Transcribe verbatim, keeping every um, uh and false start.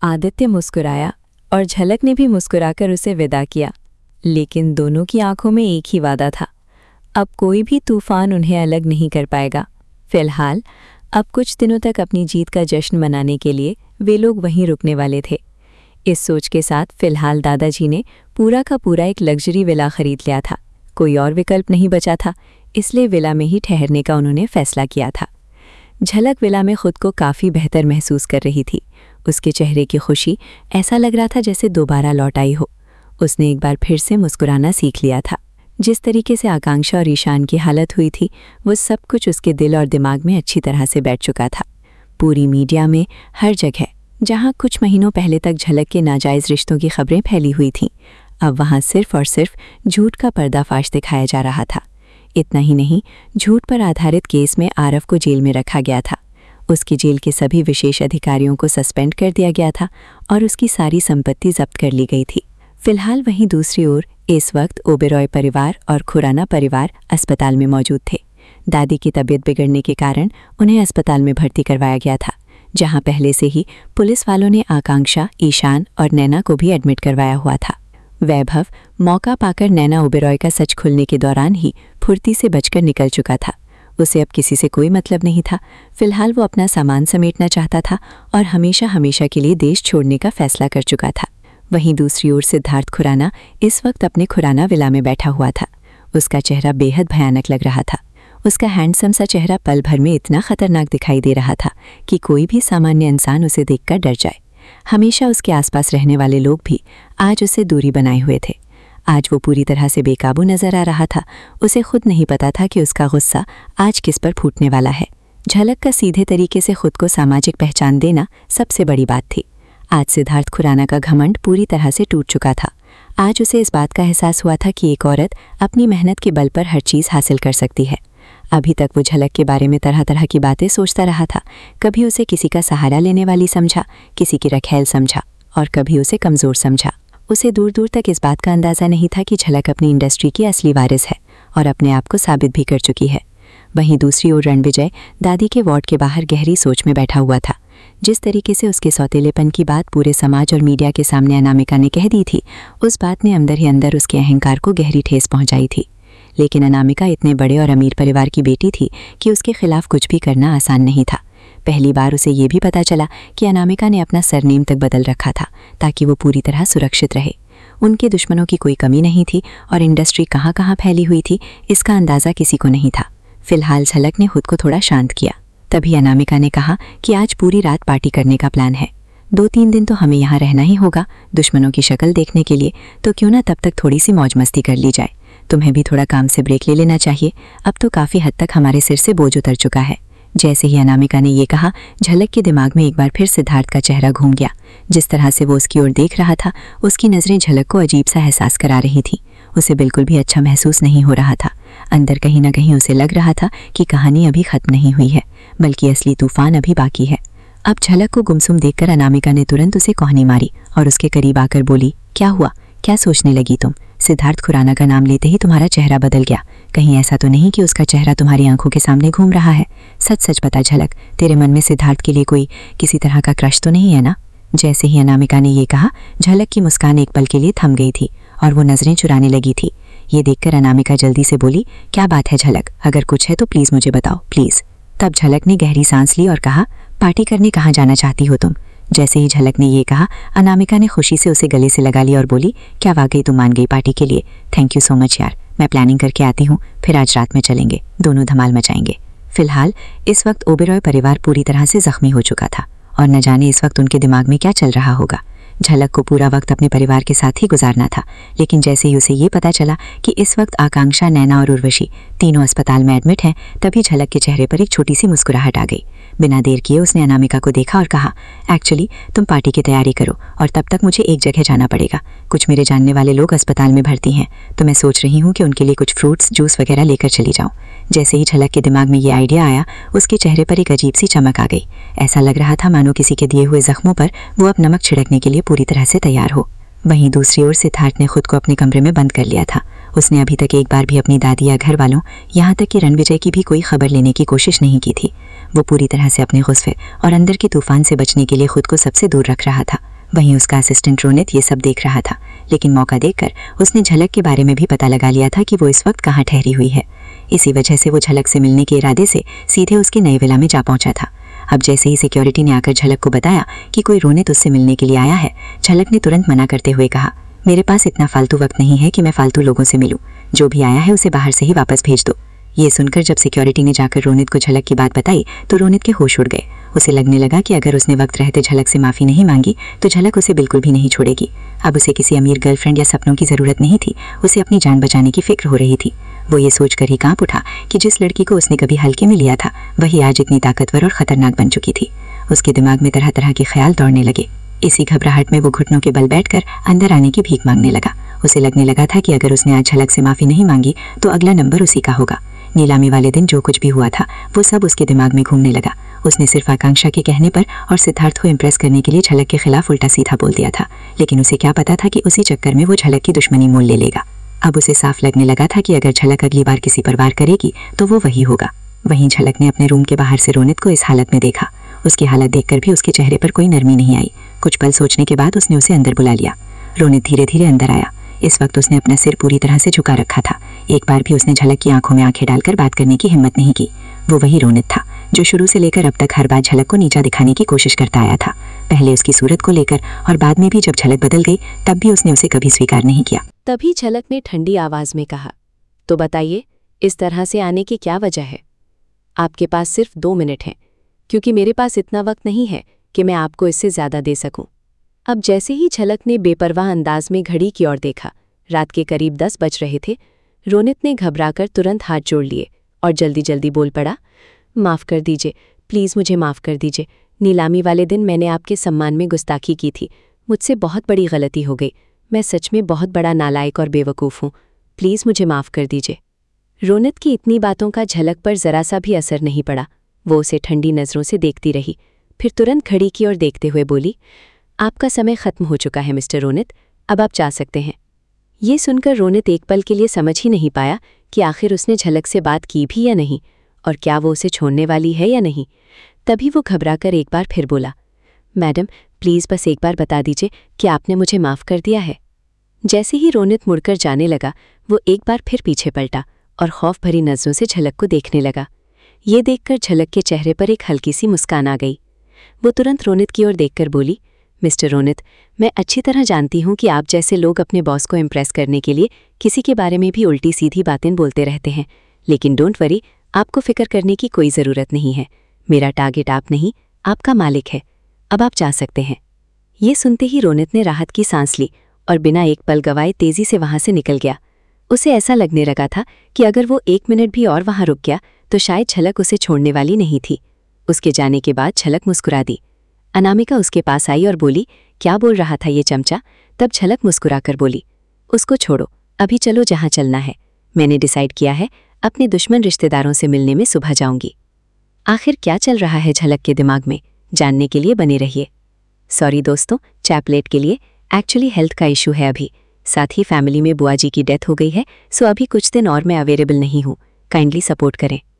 आदित्य मुस्कुराया और झलक ने भी मुस्कुराकर उसे विदा किया, लेकिन दोनों की आंखों में एक ही वादा था, अब कोई भी तूफान उन्हें अलग नहीं कर पाएगा। फिलहाल अब कुछ दिनों तक अपनी जीत का जश्न मनाने के लिए वे लोग वहीं रुकने वाले थे। इस सोच के साथ फिलहाल दादाजी ने पूरा का पूरा एक लग्जरी विला खरीद लिया था। कोई और विकल्प नहीं बचा था, इसलिए विला में ही ठहरने का उन्होंने फैसला किया था। झलक विला में खुद को काफ़ी बेहतर महसूस कर रही थी। उसके चेहरे की खुशी ऐसा लग रहा था जैसे दोबारा लौट आई हो। उसने एक बार फिर से मुस्कुराना सीख लिया था। जिस तरीके से आकांक्षा और ईशान की हालत हुई थी, वो सब कुछ उसके दिल और दिमाग में अच्छी तरह से बैठ चुका था। पूरी मीडिया में हर जगह जहां कुछ महीनों पहले तक झलक के नाजायज़ रिश्तों की खबरें फैली हुई थीं, अब वहां सिर्फ और सिर्फ झूठ का पर्दाफाश दिखाया जा रहा था। इतना ही नहीं, झूठ पर आधारित केस में आरव को जेल में रखा गया था। उसकी जेल के सभी विशेष अधिकारियों को सस्पेंड कर दिया गया था और उसकी सारी संपत्ति जब्त कर ली गई थी। फिलहाल वहीं दूसरी ओर इस वक्त ओबेरॉय परिवार और खुराना परिवार अस्पताल में मौजूद थे। दादी की तबीयत बिगड़ने के कारण उन्हें अस्पताल में भर्ती करवाया गया था, जहां पहले से ही पुलिस वालों ने आकांक्षा, ईशान और नैना को भी एडमिट करवाया हुआ था। वैभव मौका पाकर नैना ओबेरॉय का सच खुलने के दौरान ही फुर्ती से बचकर निकल चुका था। उसे अब किसी से कोई मतलब नहीं था। फिलहाल वो अपना सामान समेटना चाहता था और हमेशा हमेशा के लिए देश छोड़ने का फैसला कर चुका था। वहीं दूसरी ओर सिद्धार्थ खुराना इस वक्त अपने खुराना विला में बैठा हुआ था। उसका चेहरा बेहद भयानक लग रहा था। उसका हैंडसम सा चेहरा पल भर में इतना खतरनाक दिखाई दे रहा था कि कोई भी सामान्य इंसान उसे देखकर डर जाए। हमेशा उसके आसपास रहने वाले लोग भी आज उससे दूरी बनाए हुए थे। आज वो पूरी तरह से बेकाबू नजर आ रहा था। उसे खुद नहीं पता था कि उसका गुस्सा आज किस पर फूटने वाला है। झलक का सीधे तरीके से खुद को सामाजिक पहचान देना सबसे बड़ी बात थी। आज सिद्धार्थ खुराना का घमंड पूरी तरह से टूट चुका था। आज उसे इस बात का एहसास हुआ था कि एक औरत अपनी मेहनत के बल पर हर चीज़ हासिल कर सकती है। अभी तक वो झलक के बारे में तरह तरह की बातें सोचता रहा था। कभी उसे किसी का सहारा लेने वाली समझा, किसी की रखैल समझा और कभी उसे कमज़ोर समझा। उसे दूर दूर तक इस बात का अंदाज़ा नहीं था कि झलक अपनी इंडस्ट्री की असली वारिस है और अपने आप को साबित भी कर चुकी है। वहीं दूसरी ओर रणविजय दादी के वार्ड के बाहर गहरी सोच में बैठा हुआ था। जिस तरीके से उसके सौतेलेपन की बात पूरे समाज और मीडिया के सामने अनामिका ने कह दी थी, उस बात ने अंदर ही अंदर उसके अहंकार को गहरी ठेस पहुंचाई थी। लेकिन अनामिका इतने बड़े और अमीर परिवार की बेटी थी कि उसके खिलाफ कुछ भी करना आसान नहीं था। पहली बार उसे ये भी पता चला कि अनामिका ने अपना सरनेम तक बदल रखा था ताकि वो पूरी तरह सुरक्षित रहे। उनके दुश्मनों की कोई कमी नहीं थी और इंडस्ट्री कहाँ कहाँ फैली हुई थी, इसका अंदाज़ा किसी को नहीं था। फिलहाल झलक ने खुद को थोड़ा शांत किया। तभी अनामिका ने कहा कि आज पूरी रात पार्टी करने का प्लान है। दो तीन दिन तो हमें यहाँ रहना ही होगा दुश्मनों की शक्ल देखने के लिए, तो क्यों ना तब तक थोड़ी सी मौज मस्ती कर ली जाए। तुम्हें भी थोड़ा काम से ब्रेक ले लेना चाहिए। अब तो काफ़ी हद तक हमारे सिर से बोझ उतर चुका है। जैसे ही अनामिका ने ये कहा, झलक के दिमाग में एक बार फिर सिद्धार्थ का चेहरा घूम गया। जिस तरह से वो उसकी ओर देख रहा था, उसकी नज़रें झलक को अजीब सा एहसास करा रही थी। उसे बिल्कुल भी अच्छा महसूस नहीं हो रहा था। अंदर कहीं ना कहीं उसे लग रहा था कि कहानी अभी ख़त्म नहीं हुई है, बल्कि असली तूफान अभी बाकी है। अब झलक को गुमसुम देखकर अनामिका ने तुरंत उसे कोहनी मारी और उसके करीब आकर बोली, क्या हुआ, क्या सोचने लगी तुम? सिद्धार्थ खुराना का नाम लेते ही तुम्हारा चेहरा बदल गया। कहीं ऐसा तो नहीं कि उसका चेहरा तुम्हारी आंखों के सामने घूम रहा है? सच सच बता झलक, तेरे मन में सिद्धार्थ के लिए कोई किसी तरह का क्रश तो नहीं है ना? जैसे ही अनामिका ने ये कहा, झलक की मुस्कान एक पल के लिए थम गई थी और वो नज़रें चुराने लगी थी। ये देखकर अनामिका जल्दी से बोली, क्या बात है झलक, अगर कुछ है तो प्लीज़ मुझे बताओ, प्लीज़। तब झलक ने गहरी सांस ली और कहा, पार्टी करने कहाँ जाना चाहती हो तुम? जैसे ही झलक ने ये कहा, अनामिका ने खुशी से उसे गले से लगा लिया और बोली, क्या वाकई तुम मान गई पार्टी के लिए? थैंक यू सो मच यार, मैं प्लानिंग करके आती हूँ, फिर आज रात में चलेंगे, दोनों धमाल मचाएंगे। फिलहाल इस वक्त ओबेरॉय परिवार पूरी तरह से जख्मी हो चुका था और न जाने इस वक्त उनके दिमाग में क्या चल रहा होगा। झलक को पूरा वक्त अपने परिवार के साथ ही गुजारना था, लेकिन जैसे ही उसे ये पता चला कि इस वक्त आकांक्षा, नैना और उर्वशी तीनों अस्पताल में एडमिट हैं, तभी झलक के चेहरे पर एक छोटी सी मुस्कुराहट आ गई। बिना देर किए उसने अनामिका को देखा और कहा, एक्चुअली तुम पार्टी की तैयारी करो और तब तक मुझे एक जगह जाना पड़ेगा। कुछ मेरे जानने वाले लोग अस्पताल में भर्ती हैं, तो मैं सोच रही हूँ कि उनके लिए कुछ फ्रूट्स, जूस वगैरह लेकर चली जाऊँ। जैसे ही झलक के दिमाग में ये आइडिया आया, उसके चेहरे पर एक अजीब सी चमक आ गई। ऐसा लग रहा था मानो किसी के दिए हुए जख्मों पर वो अब नमक छिड़कने के लिए पूरी तरह से तैयार हो। वहीं दूसरी ओर सिद्धार्थ ने खुद को अपने कमरे में बंद कर लिया था। उसने अभी तक एक बार भी अपनी दादी या घर वालों, यहाँ तक कि रणविजय की भी कोई खबर लेने की कोशिश नहीं की थी। वो पूरी तरह से अपने गुस्से और अंदर के तूफान से बचने के लिए खुद को सबसे दूर रख रहा था। वहीं उसका असिस्टेंट रोनित ये सब देख रहा था, लेकिन मौका देखकर उसने झलक के बारे में भी पता लगा लिया था कि वो इस वक्त कहाँ ठहरी हुई है। इसी वजह से वो झलक से मिलने के इरादे से सीधे उसके नए विला में जा पहुंचा था। अब जैसे ही सिक्योरिटी ने आकर झलक को बताया कि कोई रोनित उससे मिलने के लिए आया है, झलक ने तुरंत मना करते हुए कहा, मेरे पास इतना फालतू वक्त नहीं है कि मैं फालतू लोगों से मिलूं। जो भी आया है उसे बाहर से ही वापस भेज दो। ये सुनकर जब सिक्योरिटी ने जाकर रोनित को झलक की बात बताई तो रोनित के होश उड़ गए। उसे लगने लगा कि अगर उसने वक्त रहते झलक से माफ़ी नहीं मांगी तो झलक उसे बिल्कुल भी नहीं छोड़ेगी। अब उसे किसी अमीर गर्लफ्रेंड या सपनों की ज़रूरत नहीं थी, उसे अपनी जान बचाने की फिक्र हो रही थी। वो ये सोचकर ही कांप उठा कि जिस लड़की को उसने कभी हल्के में लिया था वही आज इतनी ताकतवर और ख़तरनाक बन चुकी थी। उसके दिमाग में तरह तरह के ख्याल दौड़ने लगे। इसी घबराहट में वो घुटनों के बल बैठकर अंदर आने की भीख मांगने लगा। उसे लगने लगा था कि अगर उसने आज झलक से माफ़ी नहीं मांगी तो अगला नंबर उसी का होगा। नीलामी वाले दिन जो कुछ भी हुआ था वो सब उसके दिमाग में घूमने लगा। उसने सिर्फ आकांक्षा के कहने पर और सिद्धार्थ को इम्प्रेस करने के लिए झलक के खिलाफ उल्टा सीधा बोल दिया था, लेकिन उसे क्या पता था कि उसी चक्कर में वो झलक की दुश्मनी मोल ले लेगा। अब उसे साफ लगने लगा था कि अगर झलक अगली बार किसी पर वार करेगी तो वो वही होगा। वहीं झलक ने अपने रूम के बाहर से रोनित को इस हालत में देखा। उसकी हालत देखकर भी उसके चेहरे पर कोई नरमी नहीं आई। कुछ पल सोचने के बाद उसने उसे अंदर बुला लिया। रोनित धीरे धीरे अंदर आया। इस वक्त उसने अपना सिर पूरी तरह से झुका रखा था। एक बार भी उसने झलक की आंखों में आंखें डालकर बात करने की हिम्मत नहीं की। वो वही रोनित था जो शुरू से लेकर अब तक हर बार झलक को नीचा दिखाने की कोशिश करता आया था, पहले उसकी सूरत को लेकर और बाद में भी जब झलक बदल गई तब भी उसने उसे कभी स्वीकार नहीं किया। तभी झलक ने ठंडी आवाज में कहा, तो बताइए इस तरह से आने की क्या वजह है? आपके पास सिर्फ दो मिनट हैं, क्योंकि मेरे पास इतना वक्त नहीं है कि मैं आपको इससे ज्यादा दे सकूं। अब जैसे ही झलक ने बेपरवाह अंदाज में घड़ी की ओर देखा, रात के करीब दस बज रहे थे। रोनित ने घबराकर तुरंत हाथ जोड़ लिए और जल्दी जल्दी बोल पड़ा, माफ़ कर दीजिए, प्लीज़ मुझे माफ़ कर दीजिए। नीलामी वाले दिन मैंने आपके सम्मान में गुस्ताखी की थी। मुझसे बहुत बड़ी गलती हो गई। मैं सच में बहुत बड़ा नालायक और बेवकूफ़ हूँ। प्लीज़ मुझे माफ़ कर दीजिए। रोनित की इतनी बातों का झलक पर ज़रा सा भी असर नहीं पड़ा। वो उसे ठंडी नज़रों से देखती रही, फिर तुरंत घड़ी की ओर देखते हुए बोली, आपका समय ख़त्म हो चुका है मिस्टर रोनित, अब आप जा सकते हैं। ये सुनकर रोनित एक पल के लिए समझ ही नहीं पाया कि आखिर उसने झलक से बात की भी या नहीं, और क्या वो उसे छोड़ने वाली है या नहीं। तभी वो घबराकर एक बार फिर बोला, मैडम प्लीज़ बस एक बार बता दीजिए कि आपने मुझे माफ़ कर दिया है। जैसे ही रोनित मुड़कर जाने लगा, वो एक बार फिर पीछे पलटा और खौफ भरी नज़रों से झलक को देखने लगा। ये देखकर झलक के चेहरे पर एक हल्की सी मुस्कान आ गई। वो तुरंत रोनित की ओर देखकर बोली, मिस्टर रोनित, मैं अच्छी तरह जानती हूँ कि आप जैसे लोग अपने बॉस को इम्प्रेस करने के लिए किसी के बारे में भी उल्टी सीधी बातें बोलते रहते हैं, लेकिन डोंट वरी, आपको फिक्र करने की कोई ज़रूरत नहीं है। मेरा टारगेट आप नहीं, आपका मालिक है। अब आप जा सकते हैं। ये सुनते ही रोनित ने राहत की सांस ली और बिना एक पल गवाए तेज़ी से वहाँ से निकल गया। उसे ऐसा लगने लगा था कि अगर वो एक मिनट भी और वहाँ रुक गया तो शायद झलक उसे छोड़ने वाली नहीं थी। उसके जाने के बाद झलक मुस्कुरा दी। अनामिका उसके पास आई और बोली, क्या बोल रहा था ये चमचा? तब झलक मुस्कुराकर बोली, उसको छोड़ो, अभी चलो जहाँ चलना है। मैंने डिसाइड किया है, अपने दुश्मन रिश्तेदारों से मिलने में सुबह जाऊंगी। आखिर क्या चल रहा है झलक के दिमाग में, जानने के लिए बने रहिए। सॉरी दोस्तों, चैपलेट के लिए एक्चुअली हेल्थ का इशू है अभी, साथ ही फैमिली में बुआ जी की डेथ हो गई है, सो अभी कुछ दिन और मैं अवेलेबल नहीं हूँ। काइंडली सपोर्ट करें।